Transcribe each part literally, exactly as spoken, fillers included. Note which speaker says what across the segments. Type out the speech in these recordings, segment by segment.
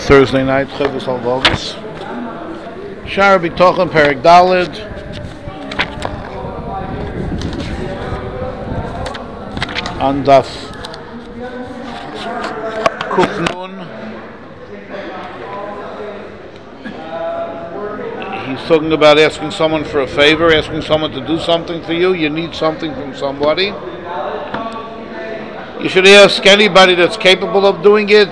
Speaker 1: Thursday night, Chovos Halvavos. Shara B'tochen, Perek Daled. On Daf Kuf Nun. He's talking about asking someone for a favor, asking someone to do something for you. You need something from somebody. You should ask anybody that's capable of doing it.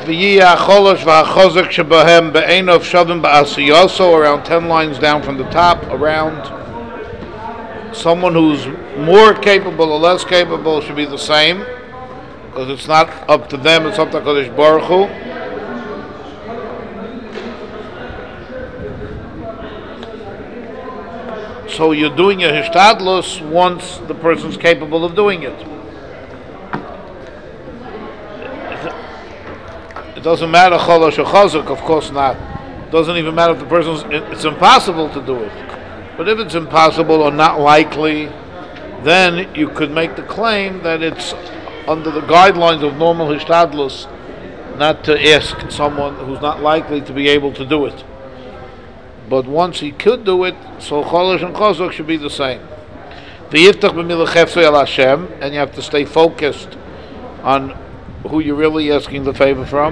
Speaker 1: Around ten lines down from the top, around someone who's more capable or less capable should be the same, because it's not up to them, it's up to Kodesh Baruch Hu. So you're doing a hishtadlus once the person's capable of doing it. It doesn't matter cholosh or chazuk, of course not. It doesn't even matter if the person's, it's impossible to do it. But if it's impossible or not likely, then you could make the claim that it's under the guidelines of normal hishtadlus not to ask someone who's not likely to be able to do it. But once he could do it, so cholosh and chazuk should be the same. V'yiftach b'milach chefsei al Hashem, and you have to stay focused on who you're really asking the favor from.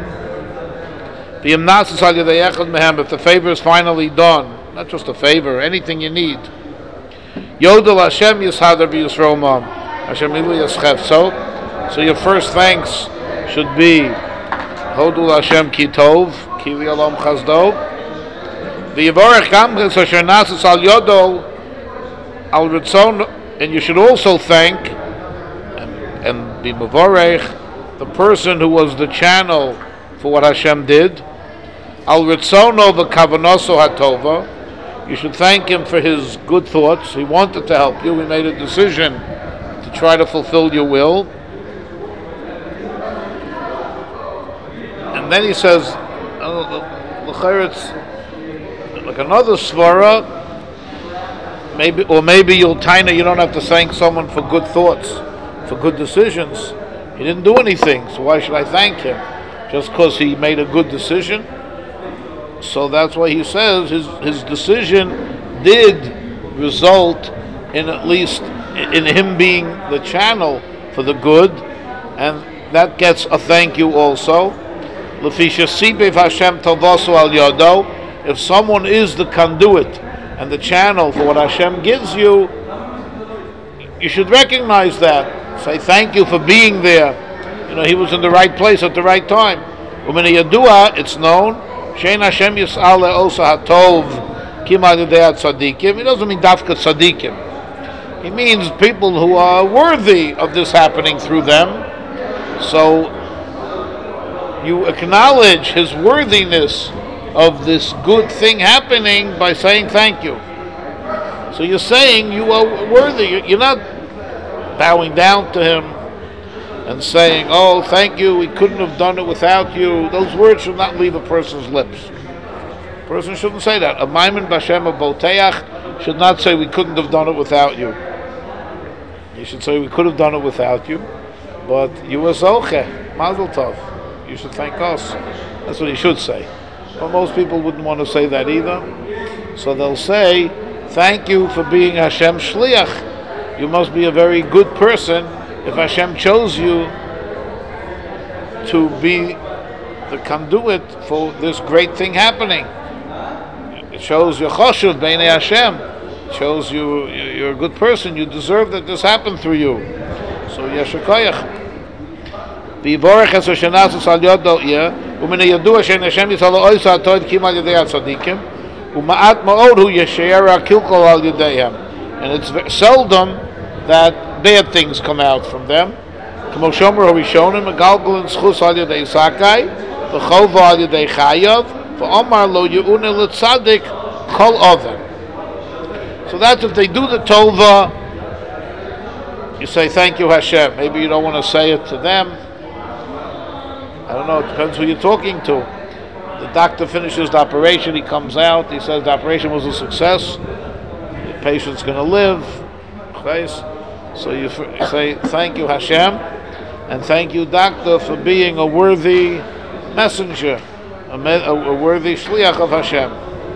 Speaker 1: If the favor is finally done, not just a favor, anything you need. Yodel Hashem Yishadar V'Yisromam Hashem Ilu Yaschefso. So your first thanks should be Hodul Hashem Ki Tov Ki Li'Olam Chazdo V'Yivorech Gam Asher Nasis Al Yodo Al Ritzon, and you should also thank and, and be Mevorech the person who was the channel for what Hashem did. Al Ritzono v'Kavanoso Hatova. You should thank him for his good thoughts. He wanted to help you. He made a decision to try to fulfill your will. And then he says, it's like another svara, maybe, or maybe you'll taina, you don't have to thank someone for good thoughts, for good decisions. He didn't do anything, so why should I thank him? Just because he made a good decision? So that's why he says his his decision did result in at least in him being the channel for the good, and that gets a thank you also. If someone is the conduit and the channel for what Hashem gives you, you should recognize that. Say thank you for being there. You know, he was in the right place at the right time. It's known. Shein Hashem Yis'al Le'osa Hatov Kima Yudei Tzadikim. He doesn't mean Dafka Tzadikim. He means people who are worthy of this happening through them. So you acknowledge his worthiness of this good thing happening by saying thank you. So you're saying you are worthy. You're not bowing down to him and saying, oh, thank you, we couldn't have done it without you. Those words should not leave a person's lips. A person shouldn't say that. A maimin b'Hashem boteach should not say, we couldn't have done it without you. You should say, we could have done it without you, but you were zoche, mazel tov. You should thank us. That's what he should say. But most people wouldn't want to say that either. So they'll say, thank you for being Hashem's shliach. You must be a very good person if Hashem chose you to be the conduit for this great thing happening. It shows your choshuv b'nei Hashem. It shows you you're a good person. You deserve that this happened through you. So yesher koyach. V'yivorech es ha'shenasus al yodo yeh u'minei yadua she'en Hashem yisalo oisa ha'toid kima al yedei ha'tzadikim u'ma'at ma'od hu yeshe'er ha'kilkol al yedeihem. And it's seldom that bad things come out from them. Kamo shomer harishonim megalgal and schus al yedei sakai v'chova al yedei chayav v'omar lo ye'une l'tzadik kol oven. So that's if they do the tova, you say thank you Hashem. Maybe you don't want to say it to them. I don't know, it depends who you're talking to. The doctor finishes the operation, he comes out, he says the operation was a success, the patient's going to live. Okay? So you say, thank you Hashem, and thank you doctor for being a worthy messenger, a, a worthy shliach of Hashem.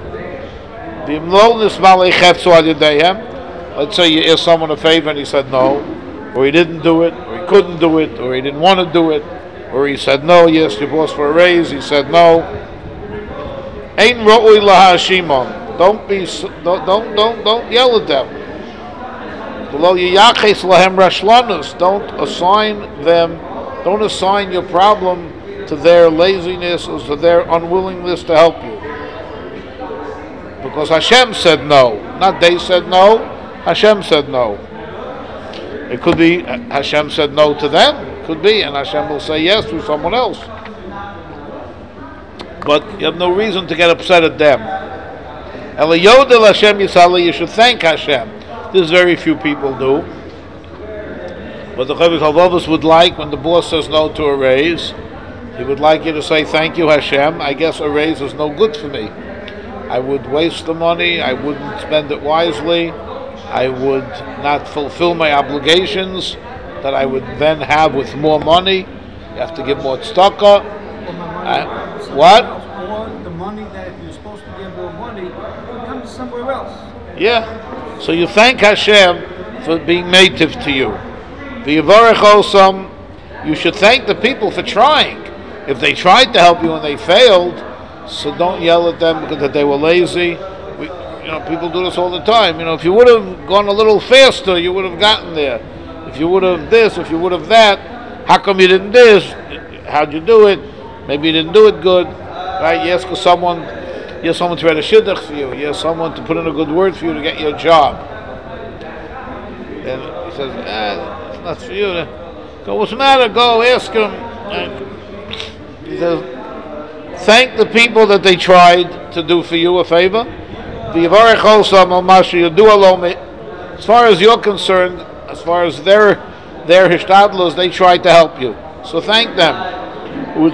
Speaker 1: Let's say you ask someone a favor and he said no, or he didn't do it, or he couldn't do it, or he didn't want to do it, or he said no. You asked your boss for a raise, he said no. Ein ro'ui lahashimon. Don't be, don't, don't, don't, don't yell at them. Don't assign them, don't assign your problem to their laziness or to their unwillingness to help you. Because Hashem said no. Not they said no, Hashem said no. It could be Hashem said no to them, it could be, and Hashem will say yes to someone else. But you have no reason to get upset at them. Eliyodel Hashem Yisali, you should thank Hashem. This very few people do. But the Chovos HaLevavos would like, when the boss says no to a raise, he would like you to say, thank you Hashem, I guess a raise is no good for me. I would waste the money, I wouldn't spend it wisely, I would not fulfill my obligations that I would then have with more money. You have to give more tzedakah. Uh, what?
Speaker 2: Or the money that if you're supposed to give more money, it comes somewhere else.
Speaker 1: Yeah. So you thank Hashem for being native to you. V'yivarech osam, you should thank the people for trying. If they tried to help you and they failed, so don't yell at them because they were lazy. We, you know, people do this all the time. You know, if you would have gone a little faster, you would have gotten there. If you would have this, if you would have that, how come you didn't this? How'd you do it? Maybe you didn't do it good, right? You ask someone, you ask someone to write a shidduch for you. You ask someone to put in a good word for you to get your job. And he says, eh, it's not for you. Go, what's the matter? Go ask him. And he says, thank the people that they tried to do for you a favor. As far as you're concerned, as far as their their hishtadlus, they tried to help you. So thank them. Even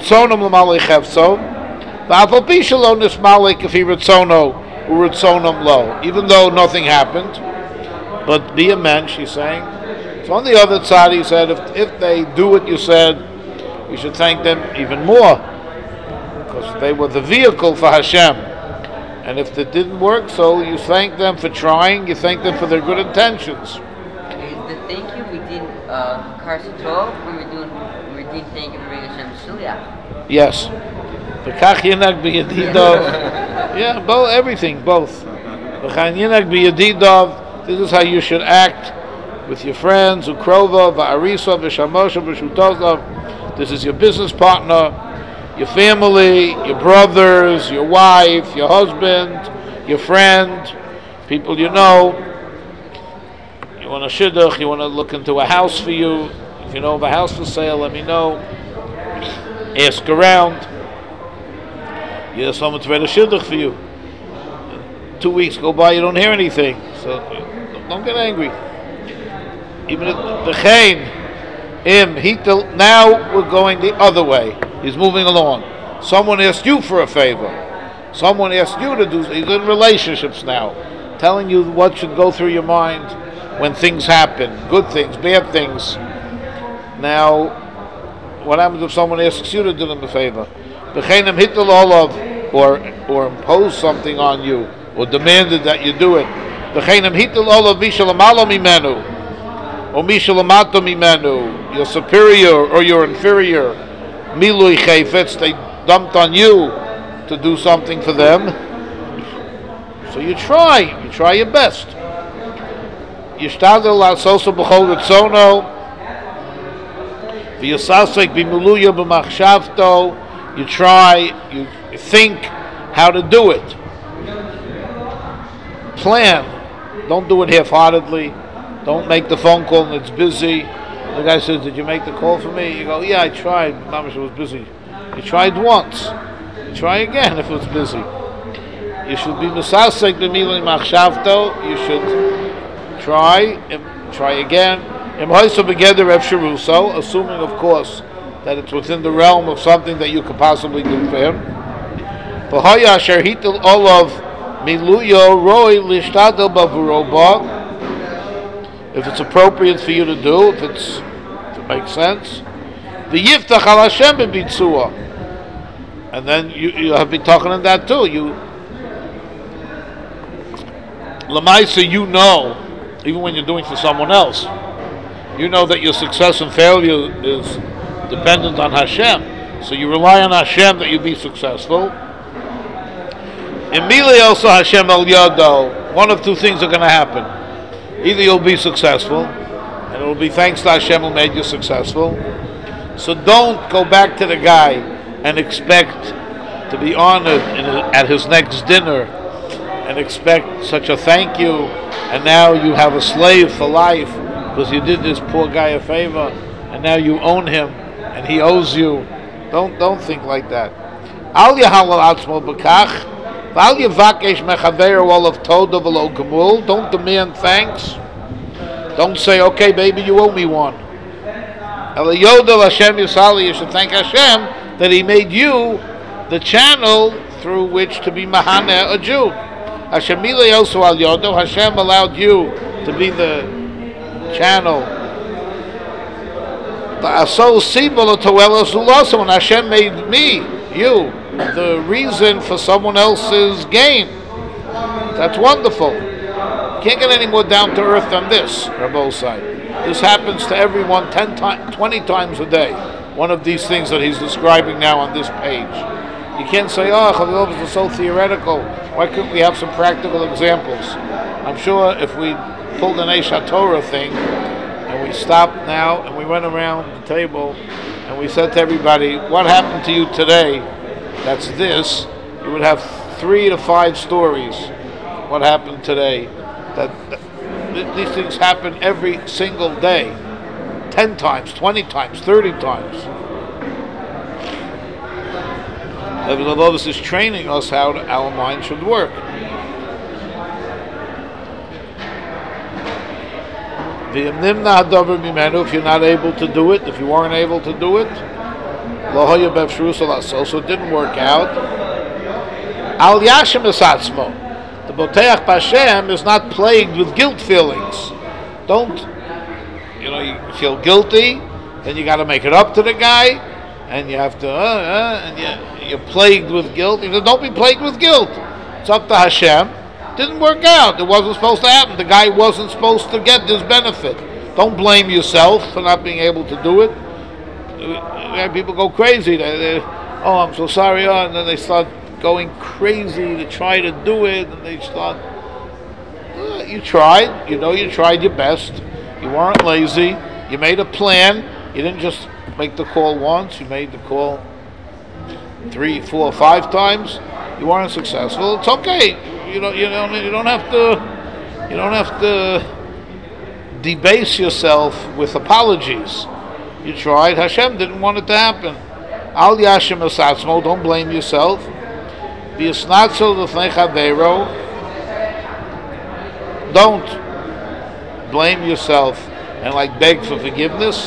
Speaker 1: though nothing happened, but be a man, she's saying. So on the other side, he said, if if they do what you said, you should thank them even more, because they were the vehicle for Hashem. And if it didn't work, so you thank them for trying, you thank them for their good intentions.
Speaker 3: Is the thank you we did uh Karsatov, we were doing we did thank you for being Hashem's Shliach?
Speaker 1: Yes. V'kach yinak b'yadidov. Yeah, both, everything, both. V'chan yinak b'yadidov. This is how you should act with your friends, ukrova, va'arisa, v'shamosha, v'shutozov. This is your business partner, your family, your brothers, your wife, your husband, your friend, people you know. You want a shidduch, you want to look into a house for you. If you know of a house for sale, let me know. Ask around. You have someone to write a shidduch for you. Two weeks go by, you don't hear anything. So don't get angry. Even the chain, him, he till now we're going the other way. He's moving along. Someone asked you for a favor. Someone asked you to do. He's in relationships now, telling you what should go through your mind when things happen, good things, bad things. Now, what happens if someone asks you to do them a favor? B'cheinem hitel olav, or or impose something on you, or demanded that you do it. B'cheinem hitel olav mishalamalo mimenu, or mishalamato mimenu, your superior or your inferior. Milui chayfetz, they dumped on you to do something for them. So you try, you try your best. Yishtadel la'asoso b'chol ritzono, v'yasasek b'muluya b'machshavto. You try, you think how to do it. Plan. Don't do it half-heartedly. Don't make the phone call and it's busy. The guy says, did you make the call for me? You go, yeah, I tried. Mamash was busy. You tried once. You try again if it's busy. You should be misasek b'milui machshavto. You should try, try again. Assuming, of course, that it's within the realm of something that you could possibly do for him. If it's appropriate for you to do, if it's if it makes sense. The yiftach al Hashem b'bitzua, and then you you have been talking in that too. You Lamaisa, you know, even when you're doing for someone else, you know that your success and failure is dependent on Hashem. So you rely on Hashem that you be successful. Immediately also Hashem El Yado, one of two things are going to happen. Either you'll be successful, and it will be thanks to Hashem who made you successful. So don't go back to the guy and expect to be honored in a, at his next dinner and expect such a thank you, and now you have a slave for life because you did this poor guy a favor, and now you own him and he owes you. Don't don't think like that. Al yahalal atzmo b'kach. Don't demand thanks. Don't say, okay, baby, you owe me one. You should thank Hashem that He made you the channel through which to be Mahane, a Jew. Hashem allowed you to be the channel. When Hashem made me, you, the reason for someone else's gain. That's wonderful. Can't get any more down to earth than this, Rabbi side. This happens to everyone ten times, twenty times a day. One of these things that he's describing now on this page. You can't say, oh, Chavilovs is so theoretical. Why couldn't we have some practical examples? I'm sure if we pulled an Eish HaTorah thing and we stopped now and we went around the table and we said to everybody, what happened to you today? That's this. You would have three to five stories. What happened today? That, that these things happen every single day, ten times, twenty times, thirty times. Although this is training us how to, our mind should work. If you're not able to do it, if you weren't able to do it, so it didn't work out. Al Yashem Esatzmo. The Boteach B'Hashem is not plagued with guilt feelings. Don't, you know, you feel guilty, then you got to make it up to the guy, and you have to, uh, uh, and you, you're plagued with guilt. He said, don't be plagued with guilt. It's up to Hashem. Didn't work out. It wasn't supposed to happen. The guy wasn't supposed to get this benefit. Don't blame yourself for not being able to do it. People go crazy. They, they, oh, I'm so sorry, oh, and then they start going crazy to try to do it, and they start. Uh, you tried. You know, you tried your best. You weren't lazy. You made a plan. You didn't just make the call once. You made the call three, four, five times. You weren't successful. It's okay. You don't. You don't. You don't have to. You don't have to debase yourself with apologies. You tried. Hashem didn't want it to happen. Al Yashem Esatzmo. Don't blame yourself. Be a snatzel l'fnei chaveiro. Don't blame yourself and like beg for forgiveness.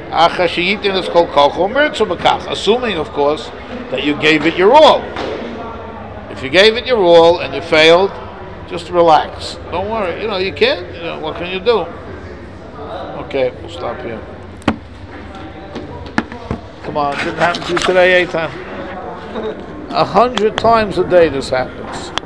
Speaker 1: Assuming, of course, that you gave it your all. If you gave it your all and you failed, just relax. Don't worry. You know, you can't. You know, what can you do? Okay, we'll stop here. Come on, it didn't happen to you today, Eitan. A hundred times a day this happens.